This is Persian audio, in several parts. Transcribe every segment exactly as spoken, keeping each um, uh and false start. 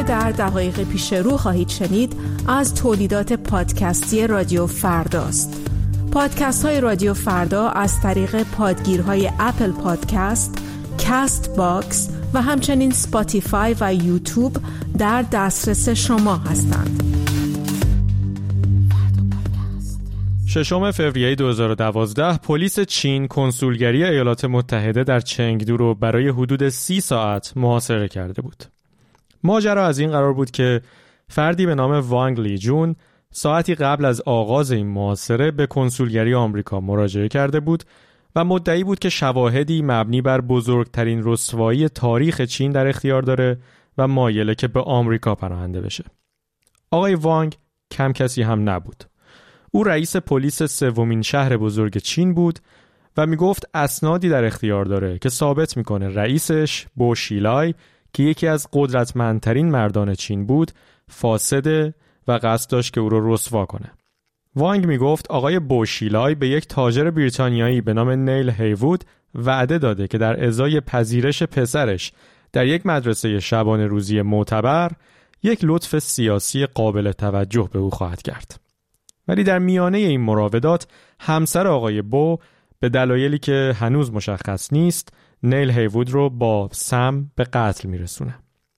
در دقایق پیش رو خواهید شنید از تولیدات پادکستی رادیو فرداست. پادکست های رادیو فردا از طریق پادگیرهای اپل پادکست، کست باکس و همچنین سپاتیفای و یوتیوب در دسترس شما هستند. ششم فوریه دو هزار و دوازده پلیس چین کنسولگری ایالات متحده در چنگدو رو برای حدود سی ساعت محاصره کرده بود. ماجرا از این قرار بود که فردی به نام وانگ لی جون ساعتی قبل از آغاز این محاصره به کنسولگری آمریکا مراجعه کرده بود و مدعی بود که شواهدی مبنی بر بزرگترین رسوایی تاریخ چین در اختیار داره و مایله که به آمریکا پناهنده بشه. آقای وانگ کم کسی هم نبود. او رئیس پلیس سومین شهر بزرگ چین بود و میگفت اسنادی در اختیار داره که ثابت میکنه رئیسش بو شیلای که یکی از قدرتمندترین مردان چین بود فاسده و قصد داشت که او رو رسوا کنه. وانگ میگفت آقای بو شیلای به یک تاجر بریتانیایی به نام نیل هیوود وعده داده که در ازای پذیرش پسرش در یک مدرسه شبانه روزی معتبر یک لطف سیاسی قابل توجه به او خواهد کرد. ولی در میانه این مراودات همسر آقای بو به دلایلی که هنوز مشخص نیست نیل هیوود رو با سم به قتل میرسونه.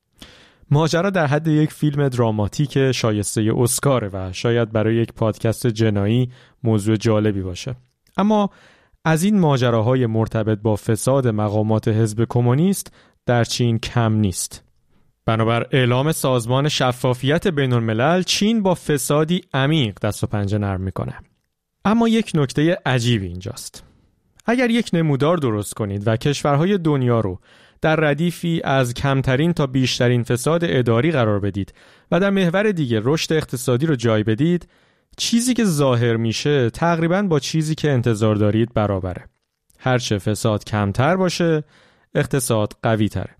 ماجرا در حد یک فیلم دراماتیک شایسته اسکاره و شاید برای یک پادکست جنایی موضوع جالبی باشه. اما از این ماجراهای مرتبط با فساد مقامات حزب کمونیست در چین کم نیست. بنابر اعلام سازمان شفافیت بین الملل چین با فسادی عمیق دست و پنجه نرم میکنه. اما یک نکته عجیبی اینجاست. اگر یک نمودار درست کنید و کشورهای دنیا رو در ردیفی از کمترین تا بیشترین فساد اداری قرار بدید و در محور دیگه رشد اقتصادی رو جای بدید، چیزی که ظاهر میشه تقریباً با چیزی که انتظار دارید برابره. هرچه فساد کمتر باشه، اقتصاد قوی تره.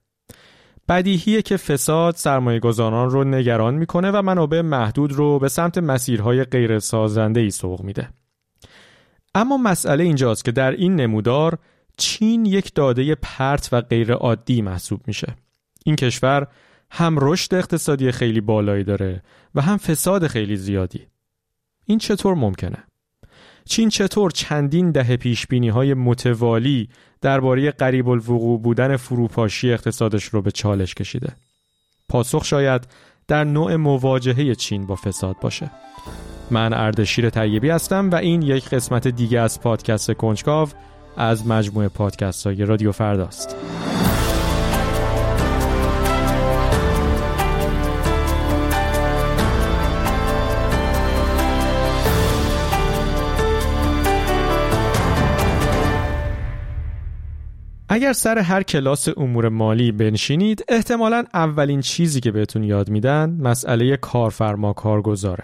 بدیهیه که فساد سرمایه‌گذاران رو نگران میکنه و منابع محدود رو به سمت مسیرهای غیر سازنده‌ای سوق میده. اما مسئله اینجاست که در این نمودار چین یک داده پرت و غیر عادی محسوب میشه. این کشور هم رشد اقتصادی خیلی بالایی داره و هم فساد خیلی زیادی. این چطور ممکنه؟ چین چطور چندین دهه پیشبینی‌های متوالی درباره قریب الوقوع بودن فروپاشی اقتصادش رو به چالش کشیده؟ پاسخ شاید در نوع مواجهه چین با فساد باشه. من اردشیر طیبی هستم و این یک قسمت دیگه از پادکست کنجکاو از مجموعه پادکست‌های رادیو فرداست. اگر سر هر کلاس امور مالی بنشینید، احتمالاً اولین چیزی که بهتون یاد میدن مسئله کارفرما کارگزاره.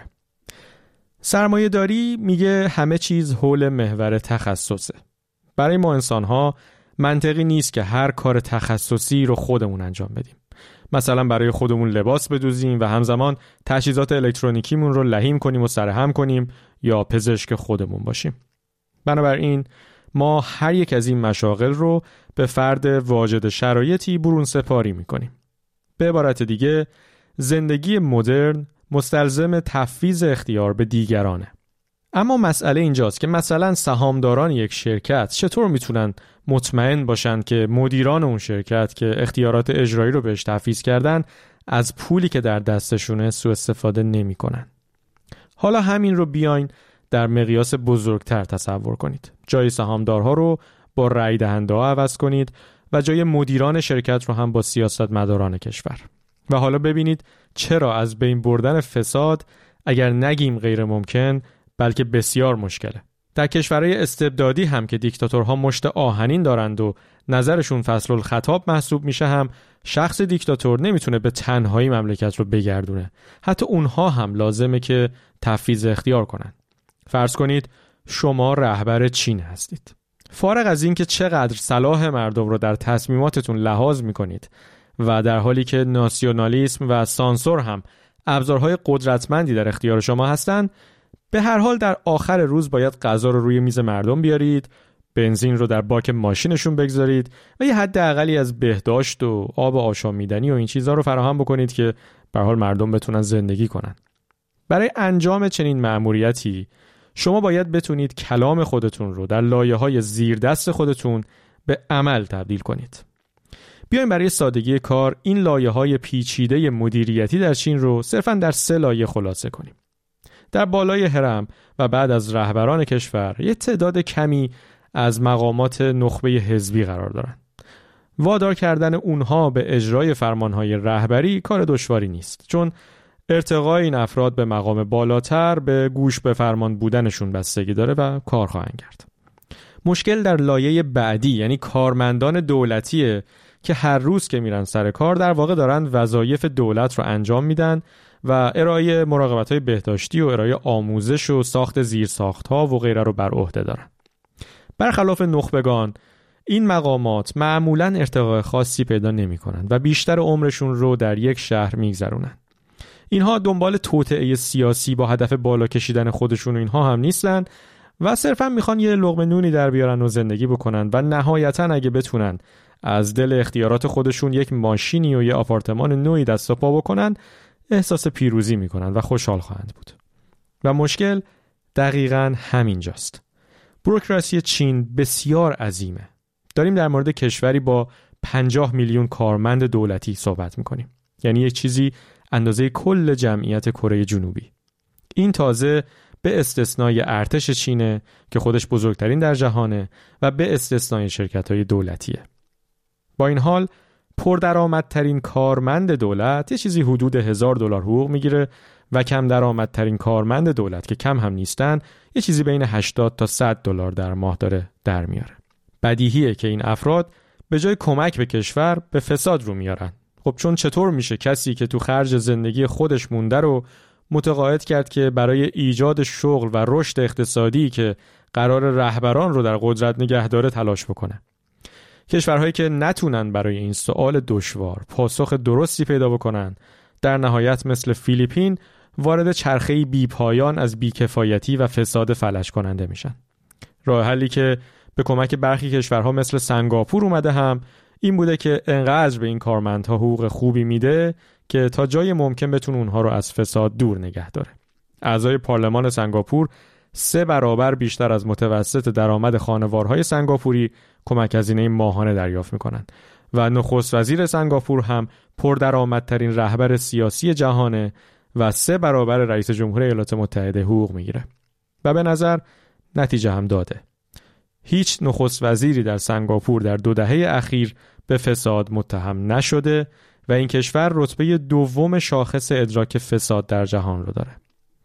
سرمایه داری میگه همه چیز حول محور تخصصه. برای ما انسان‌ها منطقی نیست که هر کار تخصصی رو خودمون انجام بدیم. مثلا برای خودمون لباس بدوزیم و همزمان تجهیزات الکترونیکیمون رو لحیم کنیم و سرهم کنیم یا پزشک خودمون باشیم. بنابراین ما هر یک از این مشاغل رو به فرد واجد شرایطی برون سپاری میکنیم. به عبارت دیگه زندگی مدرن مستلزم تفویض اختیار به دیگرانه. اما مسئله اینجاست که مثلا سهامداران یک شرکت چطور میتونن مطمئن باشن که مدیران اون شرکت که اختیارات اجرایی رو بهش تفویض کردن از پولی که در دستشونه سوء استفاده نمیکنن. حالا همین رو بیاین در مقیاس بزرگتر تصور کنید. جای سهامدارها رو با رأی دهنده‌ها عوض کنید و جای مدیران شرکت رو هم با سیاستمداران کشور. و حالا ببینید چرا از بین بردن فساد اگر نگیم غیر ممکن بلکه بسیار مشکله. در کشورهای استبدادی هم که دیکتاتورها مشت آهنین دارند و نظرشون فصل الخطاب محسوب میشه، هم شخص دیکتاتور نمیتونه به تنهایی مملکت رو بگردونه. حتی اونها هم لازمه که تفویض اختیار کنن. فرض کنید شما رهبر چین هستید. فارغ از این که چقدر صلاح مردم رو در تصمیماتتون لحاظ میکنید و در حالی که ناسیونالیسم و سانسور هم ابزارهای قدرتمندی در اختیار شما هستن، به هر حال در آخر روز باید غذا رو روی میز مردم بیارید، بنزین رو در باک ماشینشون بگذارید و یه حد اقلی از بهداشت و آب آشامیدنی و این چیزها رو فراهم بکنید که به هر حال مردم بتونن زندگی کنن. برای انجام چنین مأموریتی شما باید بتونید کلام خودتون رو در لایه‌های زیر دست خودتون به عمل تبدیل کنید. بیایم برای سادگی کار این لایه‌های پیچیده مدیریتی در چین رو صرفاً در سه لایه خلاصه کنیم. در بالای هرم و بعد از رهبران کشور یک تعداد کمی از مقامات نخبه حزبی قرار دارند. وادار کردن اونها به اجرای فرمانهای رهبری کار دشواری نیست، چون ارتقای این افراد به مقام بالاتر به گوش به فرمان بودنشون بستگی داره و کار خواهند کرد. مشکل در لایه بعدی یعنی کارمندان دولتیه که هر روز که میرن سر کار در واقع دارن وظایف دولت رو انجام میدن و ارائه مراقبت‌های بهداشتی و ارائه آموزش و ساخت زیرساخت‌ها و غیره رو بر عهده دارن. برخلاف نخبگان، این مقامات معمولاً ارتقاء خاصی پیدا نمی‌کنند و بیشتر عمرشون رو در یک شهر میگذرونن. اینها دنبال توطئه سیاسی با هدف بالا کشیدن خودشون و اینها هم نیستن و صرفاً میخوان یه لقمه نونی در بیارن و زندگی بکنن و نهایتاً اگه بتونن از دل اختیارات خودشون یک ماشینی و یه آپارتمان نوعی دست و پا بکنن احساس پیروزی میکنن و خوشحال خواهند بود. و مشکل دقیقاً همینجاست. بوروکراسی چین بسیار عظیمه. داریم در مورد کشوری با پنجاه میلیون کارمند دولتی صحبت میکنیم. یعنی یک چیزی اندازه کل جمعیت کره جنوبی. این تازه به استثنای ارتش چینه که خودش بزرگترین در جهانه و به استثنای شرکت‌های دولتیه. با این حال پردرآمدترین کارمند دولت یه چیزی حدود هزار دلار حقوق میگیره و کم درآمدترین کارمند دولت که کم هم نیستن یه چیزی بین هشتاد تا صد دلار در ماه داره در میاره. بدیهیه که این افراد به جای کمک به کشور به فساد رو میارن. خب چون چطور میشه کسی که تو خرج زندگی خودش مونده رو متقاعد کرد که برای ایجاد شغل و رشد اقتصادی که قرار رهبران رو در قدرت نگه داره تلاش بکنه؟ کشورهایی که نتونن برای این سوال دشوار پاسخ درستی پیدا بکنن در نهایت مثل فیلیپین وارد چرخه‌ای بی‌پایان از بیکفایتی و فساد فلج کننده میشن. راه حلی که به کمک برخی کشورها مثل سنگاپور اومده هم این بوده که انقدر به این کارمندها حقوق خوبی میده که تا جای ممکن بتونه اونها رو از فساد دور نگه داره. اعضای پارلمان سنگاپور سه برابر بیشتر از متوسط درآمد خانوارهای سنگاپوری کمک هزینه ماهانه دریافت میکنن و نخست وزیر سنگاپور هم پردرآمدترین رهبر سیاسی جهانه و سه برابر رئیس جمهور ایالات متحده حقوق میگیره و به نظر نتیجه هم داده. هیچ نخست وزیری در سنگاپور در دو دهه اخیر به فساد متهم نشده و این کشور رتبه دوم شاخص ادراک فساد در جهان رو داره.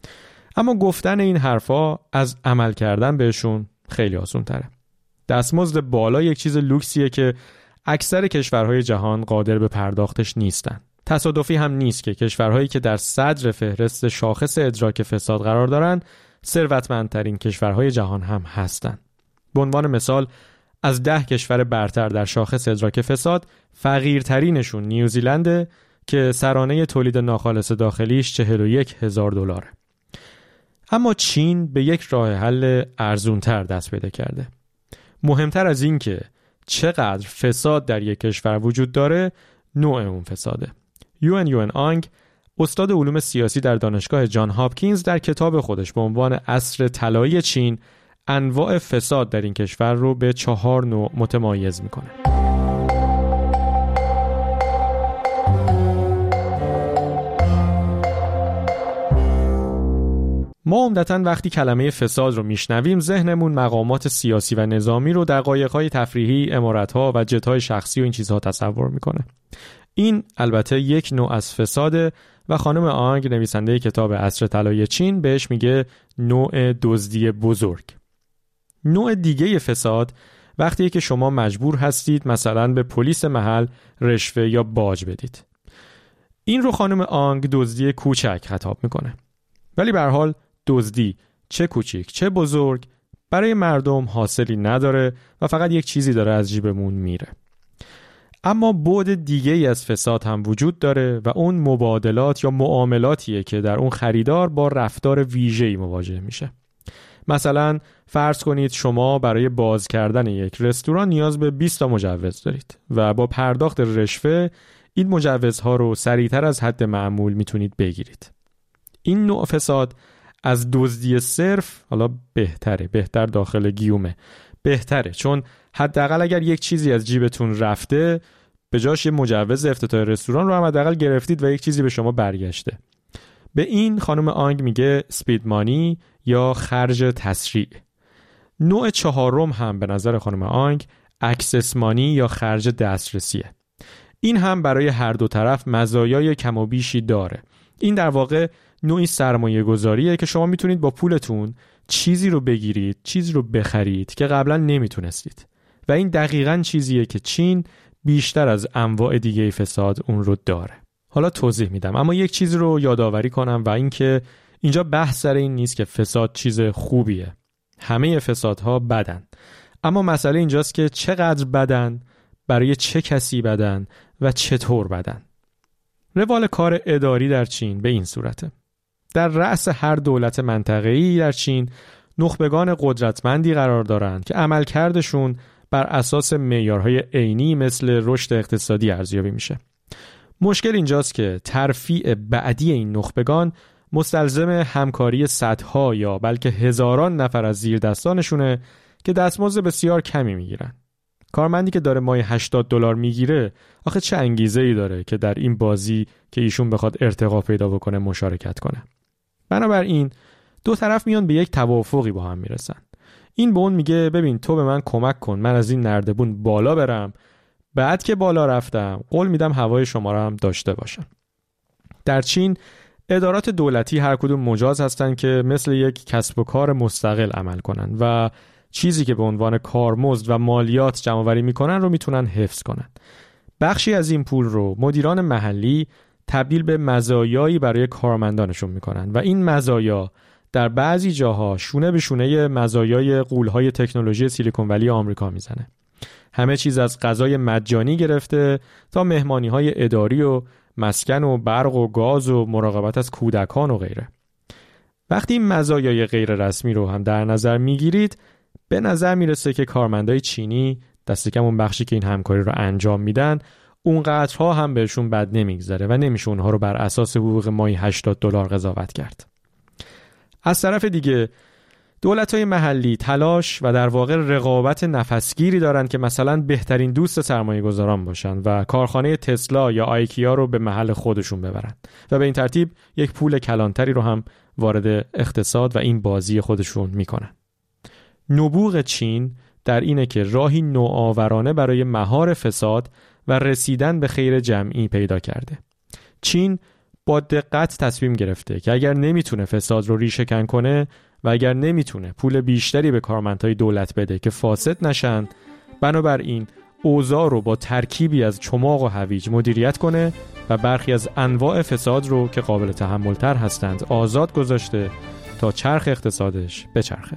اما گفتن این حرفا از عمل کردن بهشون خیلی آسان تره. دستمزد بالا یک چیز لوکسیه که اکثر کشورهای جهان قادر به پرداختش نیستن. تصادفی هم نیست که کشورهایی که در صدر فهرست شاخص ادراک فساد قرار دارن ثروتمندترین کشورهای جهان هم هستن. به عنوان مثال از ده کشور برتر در شاخص ادراک فساد فقیرترینشون نیوزیلنده که سرانه تولید ناخالص داخلیش چهل و یک هزار دلاره. اما چین به یک راه حل ارزونتر دست پیدا کرده. مهمتر از این که چقدر فساد در یک کشور وجود داره، نوع اون فساده. یوئن یوئن آنگ، استاد علوم سیاسی در دانشگاه جان هاپکینز، در کتاب خودش به عنوان عصر طلایی چین انواع فساد در این کشور رو به چهار نوع متمایز میکنه. ما عمدتاً وقتی کلمه فساد رو میشنویم ذهنمون مقامات سیاسی و نظامی رو در قایق‌های تفریحی، عمارت‌ها و جت‌های شخصی و این چیزها تصور میکنه. این البته یک نوع از فساده و خانم آنگ، نویسنده کتاب عصر طلایی چین، بهش میگه نوع دزدی بزرگ. نوع دیگه فساد وقتیه که شما مجبور هستید مثلا به پلیس محل رشوه یا باج بدید. این رو خانم آنگ دزدی کوچک خطاب میکنه. ولی به هر حال دزدی چه کوچیک چه بزرگ برای مردم حاصلی نداره و فقط یک چیزی داره از جیبمون میره. اما بعد دیگه ای از فساد هم وجود داره و اون مبادلات یا معاملاتیه که در اون خریدار با رفتار ویژه‌ای مواجه میشه. مثلا فرض کنید شما برای باز کردن یک رستوران نیاز به بیست تا مجوز دارید و با پرداخت رشوه این مجوزها رو سریعتر از حد معمول میتونید بگیرید. این نوع فساد از دزدی صرف حالا بهتره، بهتر داخل گیومه، بهتره، چون حداقل اگر یک چیزی از جیبتون رفته به جاش یه مجوز افتتاح رستوران رو هم حداقل گرفتید و یک چیزی به شما برگشته. به این خانم آنگ میگه سپید مانی یا خرج تسریع. نوع چهارم هم به نظر خانم آنگ اکسس مانی یا خرج دسترسیه. این هم برای هر دو طرف مزایای کم و بیشی داره. این در واقع نوعی سرمایه گذاریه که شما میتونید با پولتون چیزی رو بگیرید، چیزی رو بخرید که قبلا نمیتونستید. و این دقیقاً چیزیه که چین بیشتر از انواع دیگه فساد اون رو داره. حالا توضیح میدم، اما یک چیز رو یادآوری کنم و این که اینجا بحث سر این نیست که فساد چیز خوبیه. همه فسادها بدن. اما مسئله اینجاست که چقدر بدن، برای چه کسی بدن و چطور بدن. روال کار اداری در چین به این صورته. در رأس هر دولت منطقه‌ای در چین نخبگان قدرتمندی قرار دارند که عملکردشون بر اساس معیارهای عینی مثل رشد اقتصادی ارزیابی میشه. مشکل اینجاست که ترفیع بعدی این نخبگان مستلزم همکاری صدها یا بلکه هزاران نفر از زیر دستانشونه که دستمزد بسیار کمی میگیرن. کارمندی که داره ماهی هشتاد دلار میگیره آخه چه انگیزه‌ای داره که در این بازی که ایشون بخواد ارتقا پیدا بکنه مشارکت کنه. بنابراین دو طرف میان به یک توافقی با هم میرسن. این به اون میگه ببین تو به من کمک کن من از این نردبون بالا برم، بعد که بالا رفتم قول میدم هوای شما رو هم داشته باشم. در چین ادارات دولتی هر کدوم مجاز هستن که مثل یک کسب و کار مستقل عمل کنن و چیزی که به عنوان کارمزد و مالیات جمع آوری میکنن رو میتونن حفظ کنن. بخشی از این پول رو مدیران محلی تبدیل به مزایایی برای کارمندانشون میکنن و این مزایا در بعضی جاها شونه به شونه مزایای غول‌های تکنولوژی سیلیکون ولی آمریکا میزنه. همه چیز از غذای مجانی گرفته تا مهمانی‌های اداری و مسکن و برق و گاز و مراقبت از کودکان و غیره. وقتی این مزایای غیر رسمی رو هم در نظر میگیرید به نظر میرسه که کارمندای چینی دست کم اون بخشی که این همکاری رو انجام میدن اونقدرها هم بهشون بد نمیگذره و نمیشه اونها رو بر اساس حقوق ماهی هشتاد دلار قضاوت کرد. از طرف دیگه دولت‌های محلی تلاش و در واقع رقابت نفسگیری دارن که مثلا بهترین دوست سرمایه‌گذاران باشن و کارخانه تسلا یا آیکیا رو به محل خودشون ببرن و به این ترتیب یک پول کلانتری رو هم وارد اقتصاد و این بازی خودشون میکنن. نبوغ چین در اینه که راهی نوآورانه برای مهار فساد و رسیدن به خیر جمعی پیدا کرده. چین با دقت تصمیم گرفته که اگر نمیتونه فساد رو ریشه کن کنه و اگر نمیتونه پول بیشتری به کارمندهای دولت بده که فاسد نشن، بنابراین اوضاع رو با ترکیبی از چماق و هویج مدیریت کنه و برخی از انواع فساد رو که قابل تحمل‌تر هستند آزاد گذاشته تا چرخ اقتصادش بچرخه.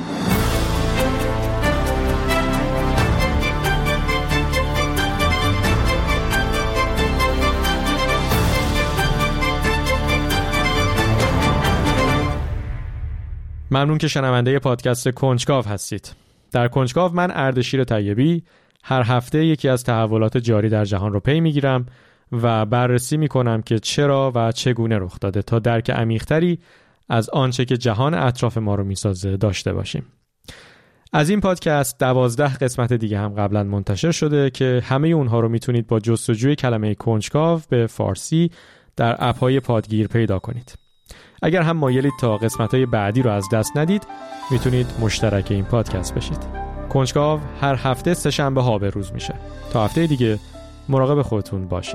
ممنون که شنونده پادکست کنجکاو هستید. در کنجکاو من اردشیر طیبی هر هفته یکی از تحولات جاری در جهان رو پی میگیرم و بررسی میکنم که چرا و چگونه رخ داده تا درک عمیق‌تری از آنچه که جهان اطراف ما رو میسازه داشته باشیم. از این پادکست دوازده قسمت دیگه هم قبلا منتشر شده که همه اونها رو میتونید با جستجوی کلمه کنجکاو به فارسی در اپ‌های پادگیر پیدا کنید. اگر هم مایلید تا قسمت‌های بعدی رو از دست ندید میتونید مشترک این پادکست بشید. کنجکاو هر هفته سه شنبه ها به روز میشه. تا هفته دیگه مراقب خودتون باشید.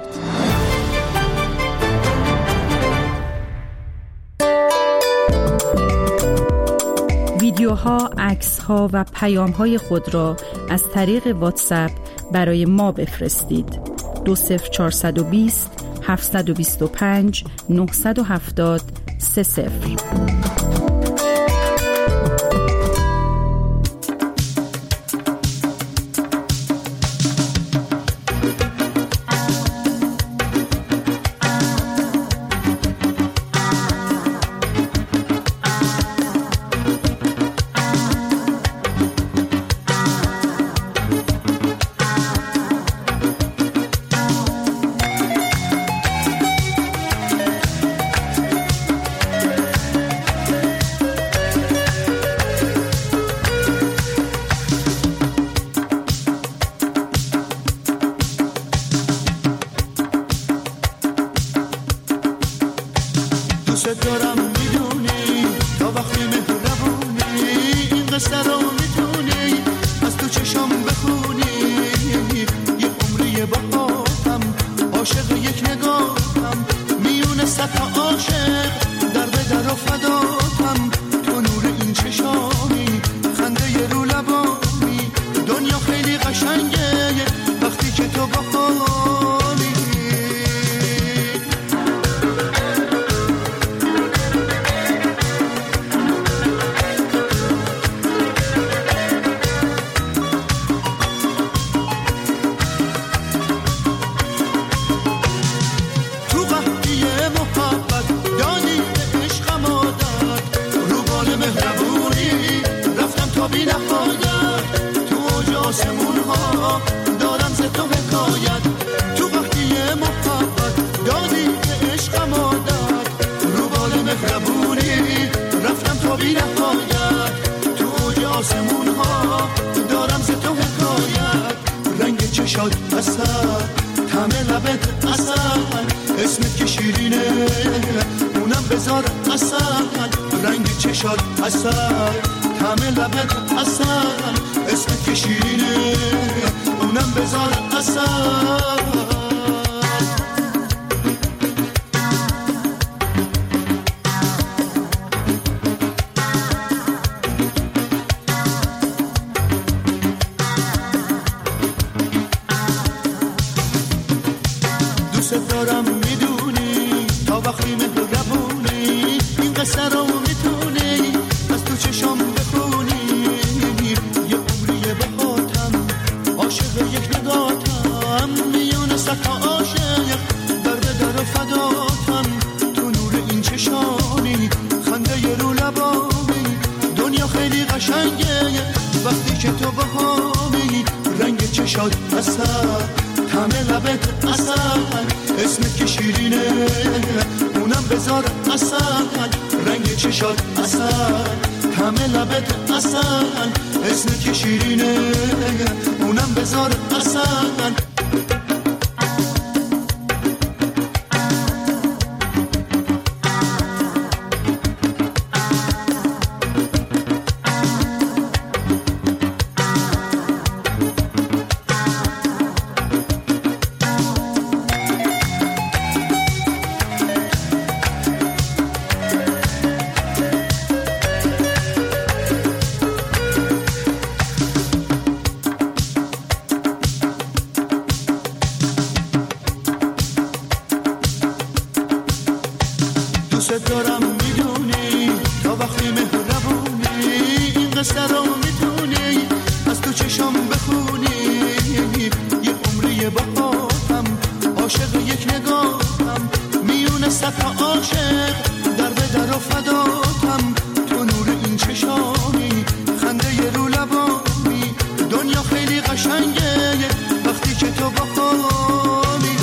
ویدیوها، عکس‌ها و پیام‌های خود را از طریق واتساپ برای ما بفرستید. دو صفر چهارصد و بیست هفتصد و بیست و پنج نهصد و هفتاد سه صفر. قصه رو میتونی از تو چشام بخونی، یه عمری باهاتم عاشق یک نگاهم، میونه صد تا عاشق در به در و فداتم، تو نور این چشامی خنده رو لبانی، دنیا خیلی قشنگه وقتی که تو باهامی. بی نهایت تو اوج آسمون ها دارم ز تو حکایت، تو وقتی محبت دادی به عشقم عادت، رو بال مهربونی رفتم تا بی نهایت تو اوج آسمون ها دارم ز تو حکایت، رنگ چشات اصل طعم لبت اصل، اسمت که شیرینه اونم بذار اصل، رنگ چشات اصل طعم لبت اصل، اسمت که شیرینه اونم بذار اصل. دوست دارم میدونی تا وقتی مهربونی، این قصه رو میتونی از تو چشام بخونی، یه عمری بهاتم عاشق یک نگاتم، میون صد تا عاشق در به در و فداتم، تو نور این چشامی خنده رو لبامی، دنیا خیلی قشنگه وقتی که تو باهامی، رنگ چشات اصل طعم لبت اصل، اسمت که شیرینه اونم بذار اصل، رنگ چشات اصل طعم لبت اصل، اسمت که شیرینه اونم بذار اصل. دوست دارم میدونی تا وقتی مهربونی، این قصه رو میتونی از تو چشام بخونی، یه عمری باهاتم عاشق یک نگاهم، میونه صد تا عاشق در به در و فداتم، تو نور این چشامی خنده رو لبامی، دنیا خیلی قشنگه وقتی که تو باهامی.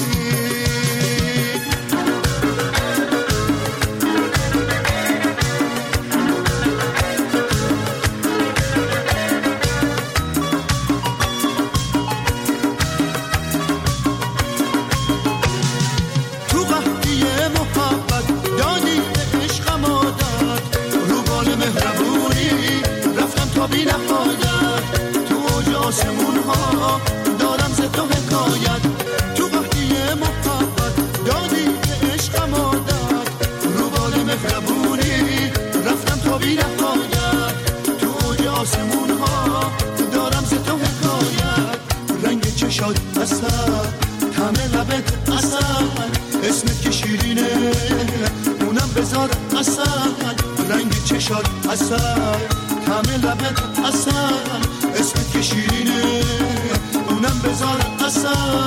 بی نهایت تو اوج آسمون ها دارم ز تو حکایت، تو وقتی محبت دادی به عشقم عادت، رو بال مهربونی رفتم تا بی نهایت تو اوج آسمون ها دارم ز تو حکایت، رنگ چشات اصل طعم لبت اصل، اسمت که شیرینه اونم بذار اصل، رنگ چشات اصل طعم لبت اصل، اسمت که شیرینه اونم بذار اصل.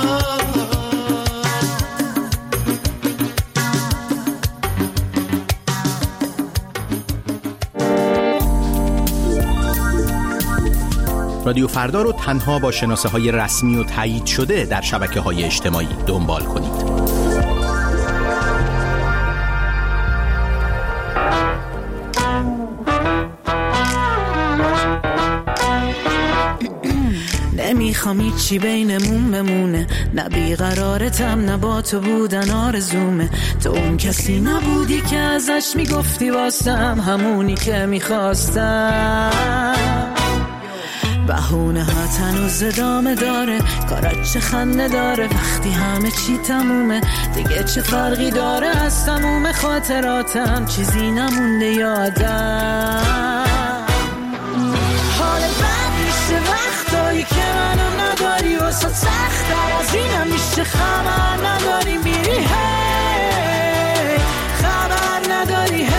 رادیو فردا رو تنها با شناسه های رسمی و تایید شده در شبکه های اجتماعی دنبال کنید. نمیخوام هیچی بینمون بمونه، نه بیقرارتم نه با تو بودن آرزومه. تو اون کسی نبودی که ازش میگفتی واسم همونی که میخواستم. بهونه ها تنوز ادامه داره، کارات چه خنده داره وقتی همه چی تمومه. دیگه چه فرقی داره از تموم خاطراتم، چیزی نمونده یادم. حال بد میشه وقتایی که منو نداری، واسه سخت‌تر از اینم میشه خبر نداری میری هی، خبر نداری هی.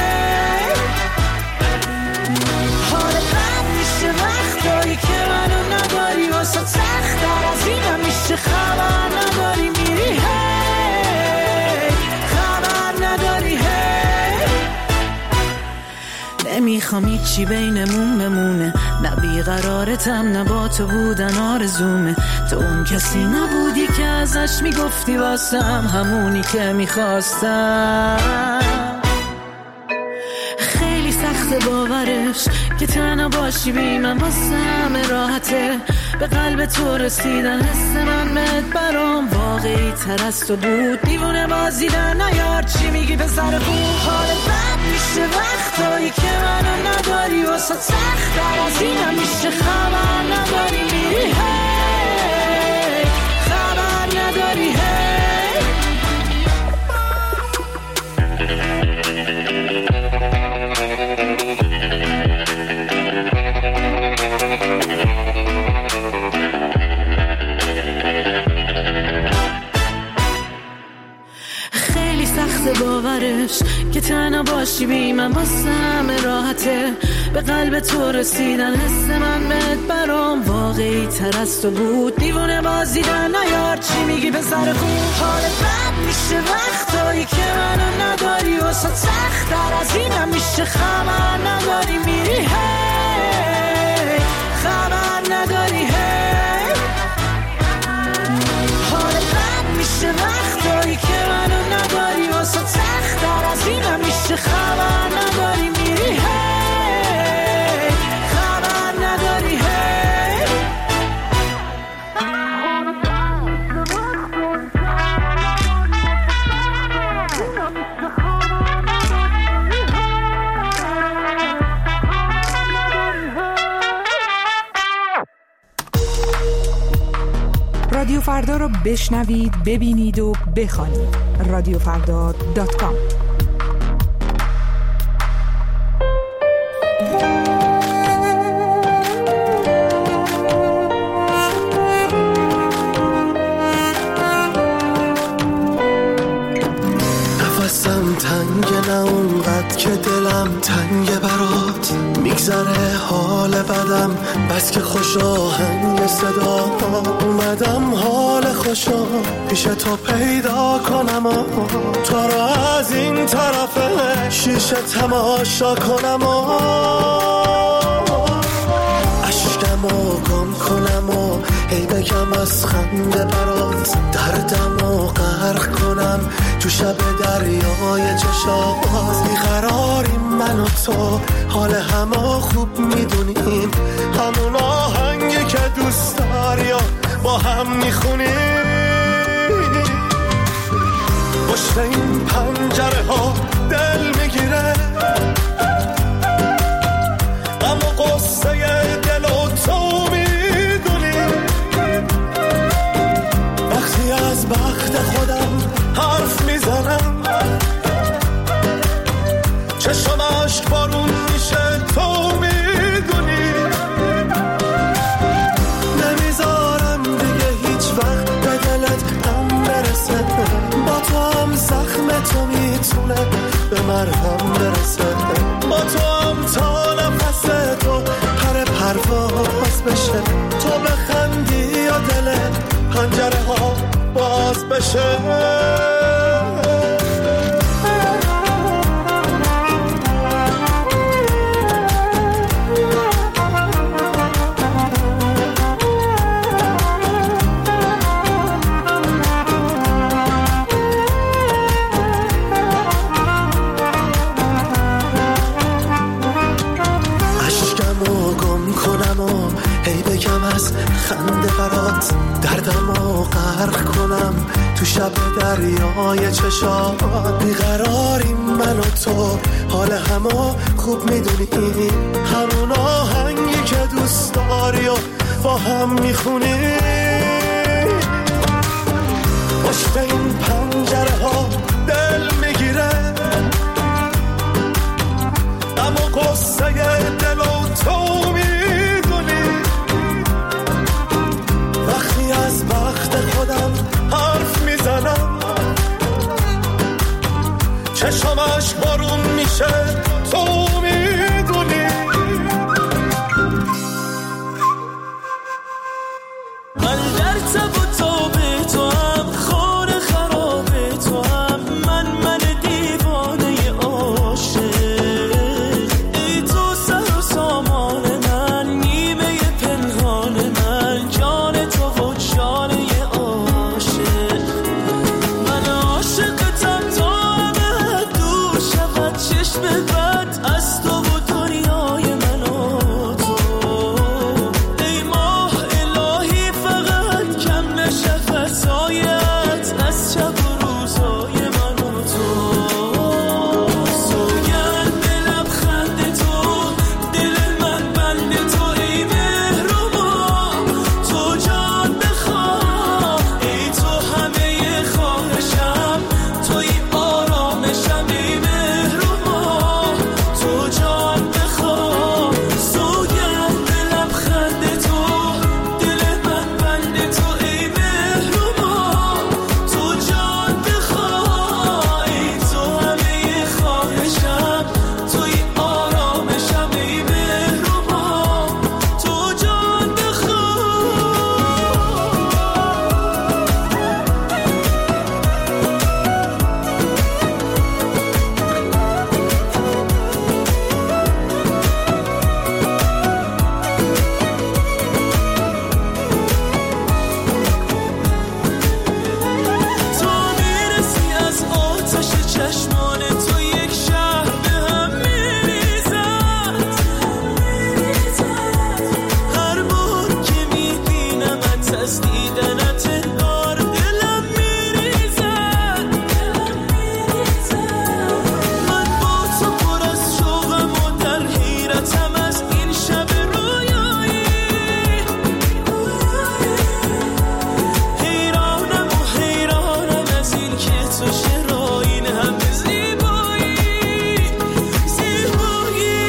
حال بد میشه وقتایی که منو نداری، واسه سخت‌تر از اینم میشه خبر نداری میری هی، خبر نداری هی. نمیخوام هیچی بینمون بمونه، نه بیقرارتم نه با تو بودن آرزومه. تو اون کسی نبودی که ازش میگفتی واسم همونی که میخواستم. خیلی سخت باورش که تنها باشی بی من واسه همه راحته. به قلب تو رسیدن حس من بهت برام واقعی تر از تو بود. دیوونه بازی در نیار چی میگی به سر بود. حال بد میشه وقتایی که منو نداری، واسه سخت‌تر از اینم میشه خبر نداری میری هی، خبر نداری هی. خیلی سخت باورش که تنها باشی بی من واسه همه راحته. به قلب تو رسیدن حس من بهت برام واقعی تر از تو بود. دیوونه بازی در نیار چی میگی به سر خوب. حال بد میشه وقتایی که منو نداری، واسه سخت‌تر از اینم میشه خبر نداری میری هی، خبر نداری هی. حال بد میشه وقتایی که منو نداری، واسه سخت‌تر از اینم میشه خبر نداری میری هی، خبر نداری هی. رادیو فردا رو بشنوید، ببینید و بخوانید. رادیو فردا دات کام. نفسم تنگ نه اونقدر که دلم تنگ برات، میگذره حال بدم بس که خوش آهنگ صدا. اومدم حال خوشا پیش تو پیدا کنم و تو رو از این طرف شیشه تماشا کنم و اشکمو گم کنم و هی بگم از خنده برات، دردم و غرق کنم تو شب دریای چشات. بیقراریم من و تو حال همو خوب میدونیم، همون آهنگی که دوست داری و با هم میخونیم. پشت این پنجره ها دل میگیره غم و قصه دل و تو میدونی. وقتی از بخت خودم حرف میزنم چشم عشق بارون میشه تو میدونی. نمیذارم دیگه هیچ وقت به دلت هم برسه، با تو هم زخم تو میتونه به مرهم برسه. با تو هم تا نفس تو پر پرواز بشه، تو بخندی یا دل پنجره ها باز بشه. اشکمو گم کنم و هی بگم از خنده برات دردمو غرق کنم تو شب دریای چشات. بیقراریم من و تو، حال همو خوب میدونی، همون آهنگی که دوست داری و با هم میخونی. پشت این پنجره ها دل میگیره، اما قصه دل و تو میدونی. وقتی از بخت خودم حرف میزنم، چشمش بارون میشه، تو میدونی. من در تب و تاب تو هم، خور خراب تو هم، من من دیوانه عاشق. ای تو سر و سامان من، نیمه پنهان من، جان تو و جانه عاشق. من عاشقتم تا ابد دور شود چشم بد از تو و دنیای من و تو. ای ماه الهی فقط کم نشه فسایت از شب و روزای من و تو. سوگند به لبخند تو، دل من بند تو، ای مهربان تو جان بخواه. ای تو همه خواهشم، توی آرامشم، ای مهربان تو جان بخواه. سوگند به لبخند تو، دل من بند تو، ای مهربان تو جان بخواه. ای تو همه خواهشم، توی آرامشم، ای مهربان تو جان بخواه. تو میرسی از آتش چشمان تو، یک شهر به هم میریزد. هر بار که میبینمت از دیدنت انگار دلم میریزد. من با تو پر از شوقم و در حیرتم از این شب رویایی. حیرانم و حیرانم از این که تو چرا این همه زیبایی زیبایی.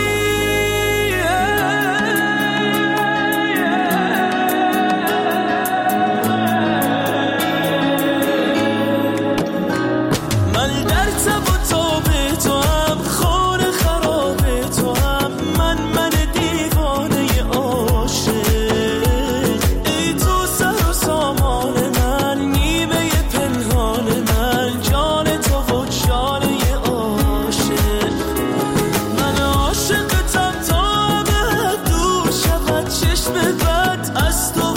من در تب و تاب تو هم، خور خراب تو هم، من من دیوانه عاشق. ای تو سر و سامان من، نیمه پنهان من، جان تو و جانه عاشق. من عاشقتم تا ابد دور شود چشم بد از تو